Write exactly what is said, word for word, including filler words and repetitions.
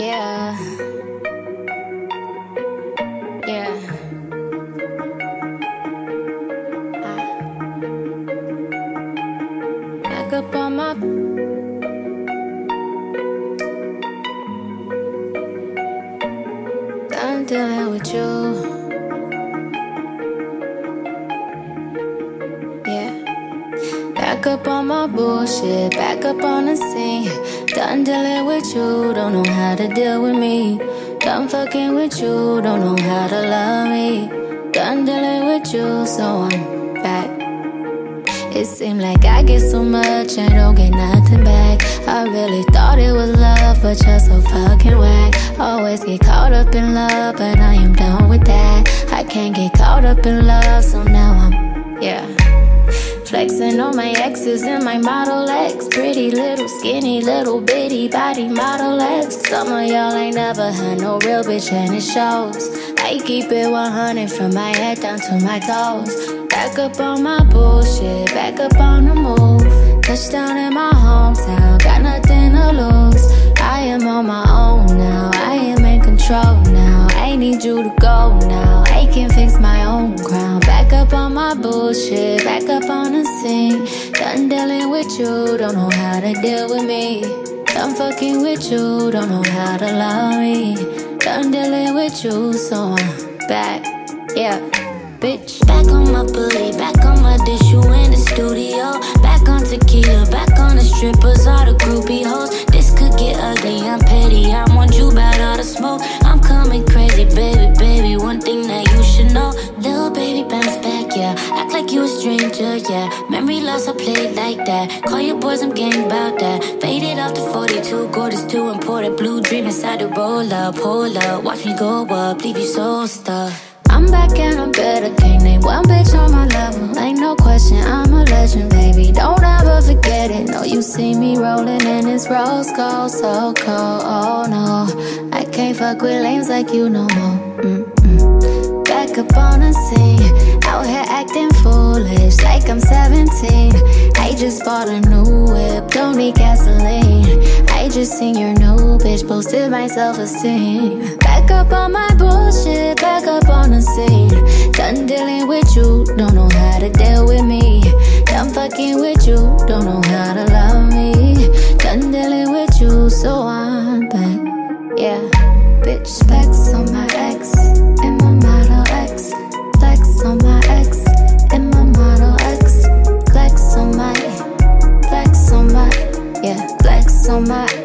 Yeah. Yeah. I back up on my done dealing with you. Back up on my bullshit, back up on the scene. Done dealing with you, don't know how to deal with me. Done fucking with you, don't know how to love me. Done dealing with you, so I'm back. It seemed like I get so much, I don't get nothing back. I really thought it was love, but you're so fucking whack. Always get caught up in love, but I am done with that. I can't get caught up in love, so now I'm, yeah. Flexing on my exes and my Model X. Pretty little skinny little bitty body Model X. Some of y'all ain't never had no real bitch and it shows. I keep it one hundred from my head down to my toes. Back up on my bullshit, back up on the move. Touchdown in my hometown, got nothing to lose. I am on my own now, I am in control now. I need you to go now, I can fix my own crown. Back up on my bullshit, back up on the scene. Done dealing with you, don't know how to deal with me. Done fucking with you, don't know how to love me. Done dealing with you, so I'm back, yeah, bitch. Back on my bully, back on my dish, you in the studio. Back on tequila, back on the strippers, all the groupie hoes. This could get ugly, I'm petty, I want you about all the smoke. I'm coming crazy, baby, baby, one thing that you should know. Little baby bounce back, yeah, act like you a stranger, yeah. Memory loss, I play it like that. Call your boys, I'm gang about that. Faded off the forty-two, gorgeous too imported. Blue dream inside the roll up, hold up. Watch me go up, leave you so stuck. I'm back and I'm better, can't name one bitch on my level. Ain't no question, I'm a legend, baby, don't ever forget it. No, you see me rolling in this rose gold, so cold, oh no. I can't fuck with lames like you no more. Mm-mm. Back up on the scene, out here acting foolish like I'm seventeen. I just bought a new whip, don't need gasoline. I just seen your new bitch, boosted my self-esteem. Back up on my bullshit, back up on the scene. Done dealing with you, don't know how to deal with me. Done fucking with you, don't know how to love me. Done dealing with you, so I'm back, yeah, bitch. Flex on my ex, in my Model X. Flex on my ex, in my Model X. Flex on my, flex on my, yeah, flex on my